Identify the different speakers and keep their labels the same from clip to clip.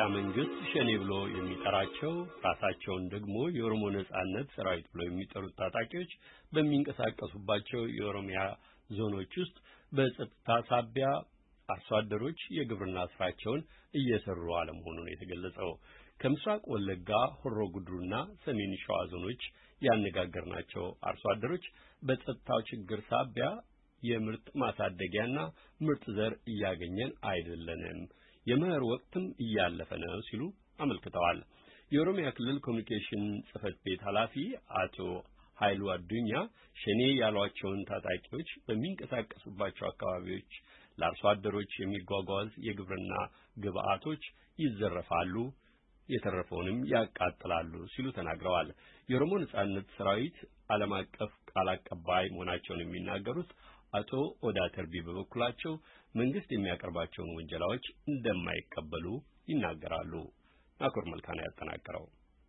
Speaker 1: መንግስት ሸኔ ብሎ የሚጠራቸው ራሳቸውን ደግሞ የኦሮሞ ነጻነት ሰራዊት ብሎ የሚጠሩት ታጣቂዎች በሚንቀሳቀሱባቸው የኦሮሚያ ዞኖች ውስጥ በጸጥታ ሳቢያ አርሶ አደሮች የግብርና ስራቸውን እየሰሩ አለመሆኑን የተገለጸው ከምስራቅ ወለጋ ሆሮ ጉድሩና ሰሜን ሸዋ ዞኖች ያነጋገርናቸው አርሶ አደሮች በጸጥታው ችግር ሳቢያ የምርት ማሳደጊያና ምርጥ ዘር እያገኘን አይደለንም የመኸር ወቅትም እያለፈ ነው ሲሉ አመልክተዋል። የኦሮሚያ ክልል ኮሚኒኬሽን ጽህፈት ቤት ኃላፊ አቶ ኃይሉ አዱኛ ሸኔ ያሏቸውን ታጣቂዎች በሚንቀሳቀሱባቸው አካባቢዎች ለአርሶ አደሮች የሚጓጓዝ የግብርና ግብአቶች ይዘረፋሉ፣ የተረፈውንም ያቃጥላሉ ሲሉ ተናግረዋል። የኦሮሞ ነጻነት ሰራዊት ዓለም አቀፍ ቃል አቀባይ መሆናቸውን የሚናገሩት አቶ ኦዳ ተርቢ በበኩላቸው መንግስት የሚያቀርባቸውን ወንጀላዎች እንደማይቀበሉ ይናገራሉ። አኮር መልካና ያጠናቀረው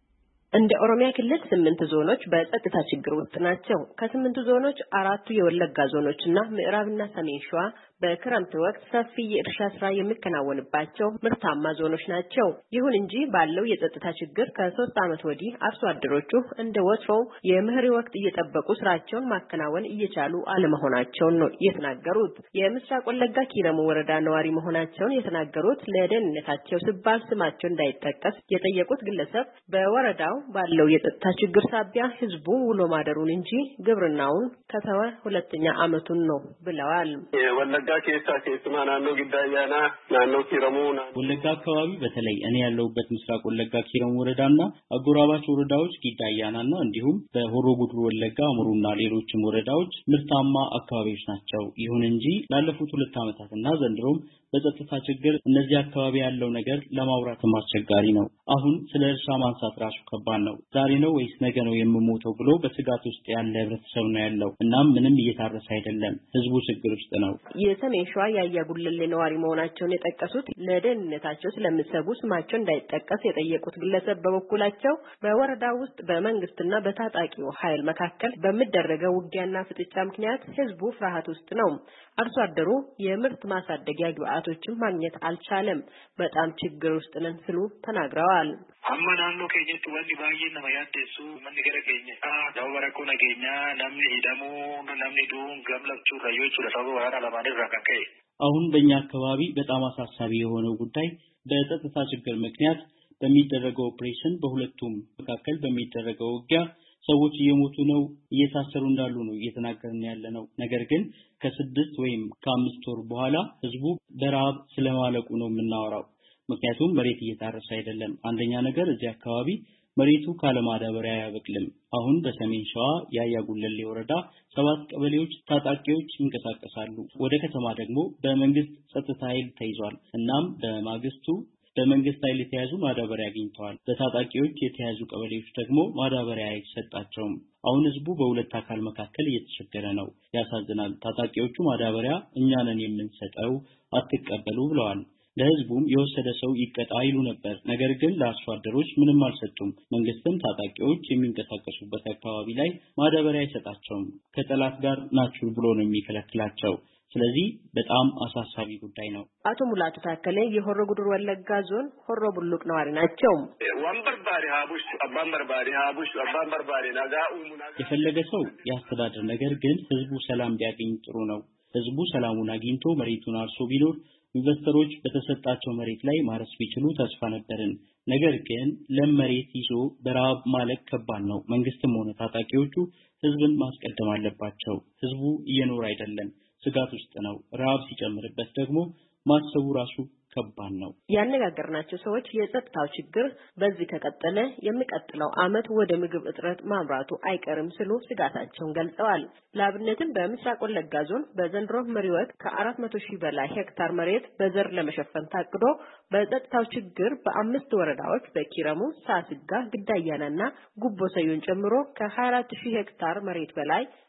Speaker 2: እንደ ኦሮሚያ ክልል 8 ዞኖች በጸጥታ ችግር ውስጥ ናቸው። ከ8 ዞኖች 4ቱ የወለጋ ዞኖችና ምዕራብና ሰሜን ሸዋ በክረምት ወቅት ሰፊ የእርሻ ስራ የሚከናወንባቸው ምርታማ ዞኖች ናቸው። ይሁን እንጂ ባለው የጸጥታ ችግር ከ3 ዓመት ወዲህ አርሶ አደሮቹ እንደ ወትሮው የመኸር ወቅት እየጠበቁ ስራቸውን ማከናወን እየቻሉ አለመሆናቸውን ነው የተናገሩት። የምስራቅ ወለጋ ኪረሙ ወረዳ ነዋሪ መሆናቸውን የተናገሩት ለደህንነታቸው ሲባል ስማቸው እንዳይጠቀስ የጠየቁት ግለሰብ በወረዳው ባለው የጸጥታ ችግር ሳቢያ ህዝቡ ውሎ ማደሩን እንጂ ግብርናውን ከተወ ሁለተኛ ዓመቱን ነው ብለዋል።
Speaker 3: ወለጋ ከስማ ናኖ ግዳያና ናኖ ኪረሙ
Speaker 4: ወለጋ አካባቢ በተለይ እኔ ያለሁበት ምስራቅ ወለጋ ኪረሙ ወረዳና አጎራባች ወረዳዎች ግዳያናና እንዲሁም በሆሮ ጉድሩ ወለጋ አምሩና ሌሎችም ወረዳዎች ምርታማ አካባቢዎች ናቸው። ይሁን እንጂ ላለፉት 2 ዓመታትና ዘንድሮም በጸጥታ ችግር እነዚህ አካባቢ ያለው ነገር ለማውራት አስቸጋሪ ነው። አሁን ስለ እርሻ ማንሳት ራሱ ከባድ ነው። ዛሬ ነው ወይስ ነገ ነው የምሞተው ብሎ በስጋት ውስጥ ያለ ህብረተሰብ ነው ያለው። እናም ምንም እየታረሰ አይደለም። ህዝቡ ችግር ውስጥ ነው።
Speaker 2: የሰሜን ሸዋ ያያ ጉልሌ ነዋሪ መሆናቸውን የጠቀሱት ለደህንነታቸው ስለሚሰጉ ስማቸው እንዳይጠቀስ የጠየቁት ግለሰብ በበኩላቸው በወረዳው ውስጥ በመንግስትና በታጣቂው ኃይል መካከል በሚደረገው ውጊያና ፍጥጫ ምክንያት ህዝቡ ፍርሃት ውስጥ ነው። አርሶ አደሩ የምርት ማሳደጊያ ግብአቶችን ማግኘት አልቻለም። በጣም ችግር ውስጥ ነን ሲሉ ተናግረዋል።
Speaker 3: አማናኑ ከየት ወንዲ ባየና ማያደሱ ምን ገረ ከኛ ዳወራኮ ነገኛ ናምኒ ሂዳሙ ናምኒ ዱን ገምለቹ ረዮቹ ለታው ወራ ለማድረግ ረከከ
Speaker 4: አሁን በእኛ አካባቢ በጣም አሳሳቢ የሆነው ጉዳይ በጸጥታ ችግር ምክንያት በሚደረገው ኦፕሬሽን በሁለቱም መካከል በሚደረገው ውጊያ ሰዎች እየሞቱ ነው፣ እየታሰሩ እንዳሉ ነው እየተናገርን ያለነው። ነገር ግን ከ6 ወይም ከ5 ወር በኋላ ህዝቡ በራብ ስለማለቁ ነው የምናወራው። ምክንያቱም መሬት እየታረሰ አይደለም። አንደኛ ነገር እዚህ አካባቢ መሬቱ ካለማዳበሪያ ያበቅልም። አሁን በሰሜን ሸዋ ያያ ጉልሌ ወረዳ 7 ቀበሌዎች ታጣቂዎች ይንቀሳቀሳሉ። ወደ ከተማ ደግሞ በመንግስት ጸጥታ ኃይል ተይዟል። እናም በማግስቱ በመንግስት ኃይል የተያዙ ማዳበሪያ አግኝተዋል። በታጣቂዎች የተያዙ ቀበሌዎች ደግሞ ማዳበሪያ አይሰጣቸውም። አሁን ህዝቡ በሁለት አካል መካከል እየተቸገረ ነው። ያሳዝናል። ታጣቂዎቹ ማዳበሪያ እኛ ነን የምንሰጠው አትቀበሉ ብለዋል። ለህዝቡም የወሰደ ሰው ይቀጣ ይሉ ነበር። ነገር ግን ለአርሶ አደሮች ምንም አልሰጡም። መንግስትም ታጣቂዎች የሚንቀሳቀሱበት አካባቢ ላይ ማዳበሪያ አይሰጣቸውም። ከጠላት ጋር ናችሁ ብሎ ነው የሚከለክላቸው። ስለዚህ በጣም አሳሳቢ ጉዳይ ነው።
Speaker 2: አቶ ሙላቱ ታከለ የሆሮ ጉድሩ ወለጋ ዞን ሆሮ ቡሉቅ ነዋሪ ናቸው።
Speaker 3: ወንበርባሪ ሀቡሽ አባንበርባሪ ሀቡሽ አባንበርባሪ ናጋኡ
Speaker 4: የፈለገ ሰው ያስተዳድር። ነገር ግን ህዝቡ ሰላም ቢያገኝ ጥሩ ነው። ህዝቡ ሰላሙን አግኝቶ መሬቱን አርሶ ቢኖር ኢንቨስተሮች በተሰጣቸው መሬት ላይ ማረስ ቢችሉ ተስፋ ነበርን። ነገር ግን ለመሬት ይዞ በራብ ማለቅ ከባድ ነው። መንግስትም ሆነ ታጣቂዎቹ ህዝብን ማስቀደም አለባቸው። ህዝቡ እየኖረ አይደለም፣ ስጋት ውስጥ ነው። ራብ ሲጨምርበት ደግሞ ማሰቡ ራሱ ከባድ ነው።
Speaker 2: ያነጋገርናቸው ሰዎች የጸጥታው ችግር በዚህ ከቀጠለ የሚቀጥለው ዓመት ወደ ምግብ እጥረት ማምራቱ አይቀርም ሲሉ ስጋታቸውን ገልጸዋል። ለአብነትም በምስራቅ ወለጋ ዞን በዘንድሮ መሪ ወቅት ከ400,000 በላይ ሄክታር መሬት በዘር ለመሸፈን ታቅዶ በጸጥታው ችግር በ5 ወረዳዎች በኪረሙ፣ ሳስጋ፣ ግዳያናና ጉቦ ሰዮን ጨምሮ ከ24,000 ሄክታር መሬት በላይ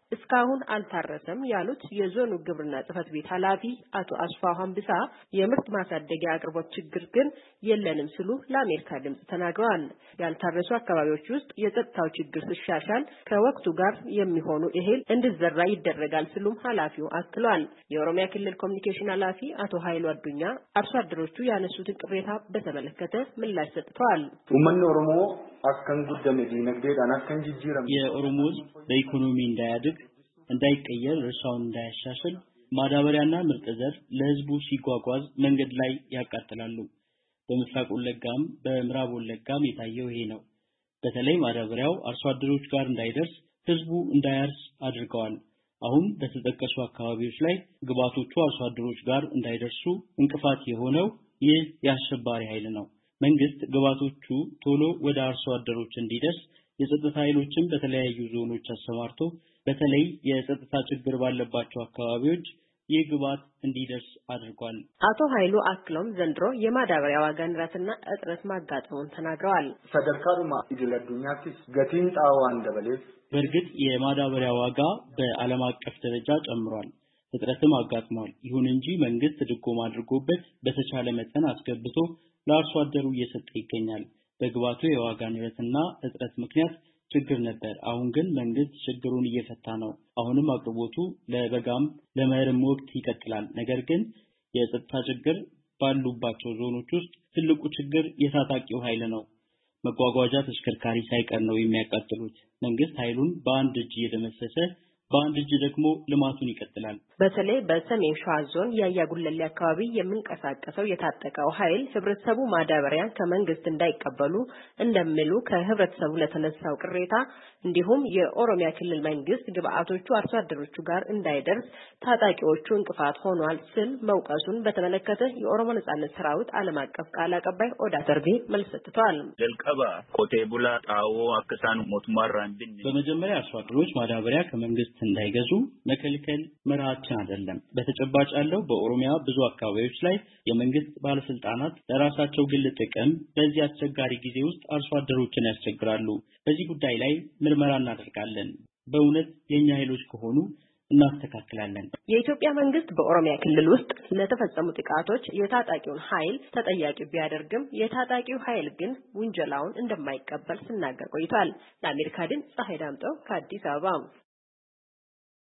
Speaker 2: እስካሁን አልታረሰም ያሉት የዞኑ ግብርና ጽሕፈት ቤት ኃላፊ አቶ አስፋው ሀምብሳ የምርት ማሳደጊያ አቅርቦት ችግር ግን የለንም ሲሉ ለአሜሪካ ድምጽ ተናግረዋል። ያልታረሱ አካባቢዎች ውስጥ የጸጥታው ችግር ሲሻሻል ከወቅቱ ጋር የሚሆኑ እህል እንዲዘራ ይደረጋል ሲሉም ኃላፊው አክለዋል። የኦሮሚያ ክልል ኮሚኒኬሽን ኃላፊ አቶ ኃይሉ አዱኛ አርሶ አደሮቹ ያነሱትን ቅሬታ በተመለከተ ምላሽ ሰጥተዋል።
Speaker 5: ኡመን ኦሮሞ አስከን ጉደም ዲነግዴዳን አስከን ጅጅረም
Speaker 4: የኦሮሞ በኢኮኖሚ እንዳያድግ እንዳይቀየር እርሻውን እንዳያሻሽል ማዳበሪያና ምርጥ ዘር ለህዝቡ ሲጓጓዝ መንገድ ላይ ያቃጥላሉ። በምስራቅ ወለጋም በምዕራብ ወለጋም የታየው ይሄ ነው። በተለይ ማዳበሪያው አርሶ አደሮች ጋር እንዳይደርስ ህዝቡ እንዳያርስ አድርገዋል። አሁን በተጠቀሱ አካባቢዎች ላይ ግብዓቶቹ አርሶ አደሮች ጋር እንዳይደርሱ እንቅፋት የሆነው ይህ የአሸባሪ ኃይል ነው። መንግስት ግብዓቶቹ ቶሎ ወደ አርሶ አደሮች እንዲደርስ የጸጥታ ኃይሎችን በተለያዩ ዞኖች አሰማርቶ በተለይ የጸጥታ ችግር ባለባቸው አካባቢዎች የግብዓት እንዲደርስ አድርጓል።
Speaker 2: አቶ ኃይሉ አክሎም ዘንድሮ የማዳበሪያ ዋጋ ንረትና እጥረት ማጋጠሙን ተናግረዋል።
Speaker 5: ሰደርካዱማ ኢድለዱኛቲስ ገቲን ጣዋን ደበሌስ
Speaker 4: በእርግጥ የማዳበሪያ ዋጋ በዓለም አቀፍ ደረጃ ጨምሯል። እጥረትም አጋጥሟል። ይሁን እንጂ መንግስት ድጎማ አድርጎበት በተቻለ መጠን አስገብቶ ለአርሶ አደሩ እየሰጠ ይገኛል። በግብዓቱ የዋጋ ንረትና እጥረት ምክንያት ችግር ነበር። አሁን ግን መንግስት ችግሩን እየፈታ ነው። አሁንም አቅርቦቱ ለበጋም ለመኸርም ወቅት ይቀጥላል። ነገር ግን የጸጥታ ችግር ባሉባቸው ዞኖች ውስጥ ትልቁ ችግር የታጣቂው ኃይል ነው። መጓጓዣ ተሽከርካሪ ሳይቀር ነው የሚያቃጥሉት። መንግስት ኃይሉን በአንድ እጅ እየደመሰሰ በአንድ እጅ ደግሞ ልማቱን ይቀጥላል።
Speaker 2: በተለይ በሰሜን ሸዋ ዞን ያያ ጉለሌ አካባቢ የሚንቀሳቀሰው የታጠቀው ኃይል ህብረተሰቡ ማዳበሪያን ከመንግስት እንዳይቀበሉ እንደሚሉ ከህብረተሰቡ ለተነሳው ቅሬታ እንዲሁም የኦሮሚያ ክልል መንግስት ግብዓቶቹ አርሶ አደሮቹ ጋር እንዳይደርስ ታጣቂዎቹ እንቅፋት ሆኗል ሲል መውቀሱን በተመለከተ የኦሮሞ ነጻነት ሰራዊት ዓለም አቀፍ ቃል አቀባይ ኦዳ ተርቤ መልስ ሰጥቷል።
Speaker 6: ጀልቀባ ኮቴቡላ ጣዎ አክሳን ሞትማራን
Speaker 4: በመጀመሪያ አርሶ አደሮች ማዳበሪያ ከመንግስት እንዳይገዙ መከልከል መርሃችን አይደለም። በተጨባጭ ያለው በኦሮሚያ ብዙ አካባቢዎች ላይ የመንግስት ባለስልጣናት ለራሳቸው ግል ጥቅም በዚህ አስቸጋሪ ጊዜ ውስጥ አርሶ አደሮችን ያስቸግራሉ። በዚህ ጉዳይ ላይ ምርመራ እናደርጋለን። በእውነት የኛ ኃይሎች ከሆኑ እናስተካክላለን።
Speaker 2: የኢትዮጵያ መንግስት በኦሮሚያ ክልል ውስጥ ለተፈጸሙ ጥቃቶች የታጣቂውን ኃይል ተጠያቂ ቢያደርግም የታጣቂው ኃይል ግን ውንጀላውን እንደማይቀበል ሲናገር ቆይቷል። ለአሜሪካ ድምፅ ፀሐይ ዳምጠው ከአዲስ አበባ